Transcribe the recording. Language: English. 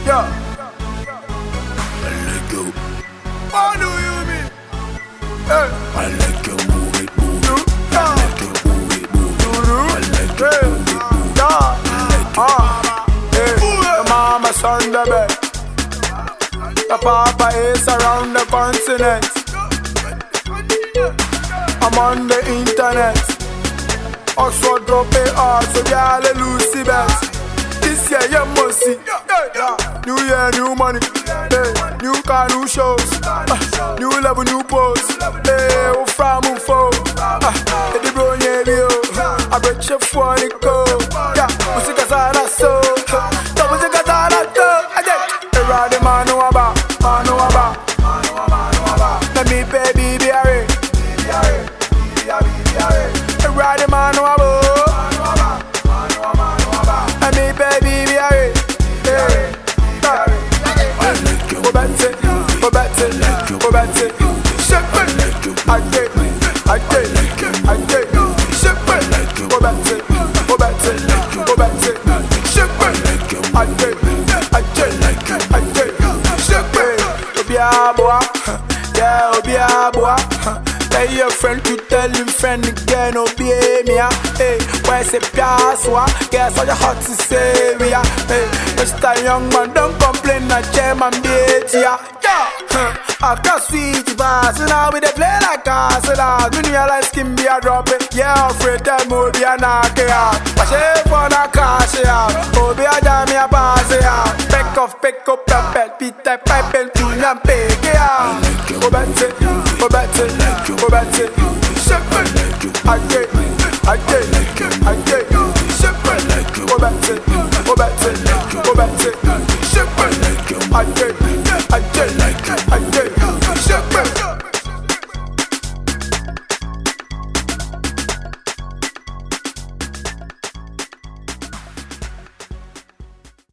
Yeah. I like you. What do you mean? Hey. I like you, move it, move it. I like you, move it, move it. I like you, move it, move it. The mama son the bed. The papa is around the continent. I'm on the internet. Oxford drop it hard, so y'all Lucy best. This year you must see. New year, new money. New car, new shows. New level, new pose. Hey, from Ufo. The bro, yeah, I bet you for the code. Yeah, music is all I saw. The music is all I do. Everybody man know about. Let me pay BBRA. Everybody man know about. Let me pay BBRA. Go back to shake it. I did. Shake it. Go back to shake it. I did. Shake it. Obia boy, yeah, Obia boy. Tell your friend to tell him friend again, obey me. Hey, why say piaswa? Guess all you hot to say we are. Hey, Mr. Young man, don't complain, I jam and beat ya. I can't see it pass, now we they play like us. When you realize skin be a drop it, yeah, afraid that more be a knock it out. But she for the cash out, oh be a jam a pass it out. Pick up the pet, beat that pipe and tune and pick it out. Go back to shake it. I did. Shake it. Go back to shake it. I did. Shake it.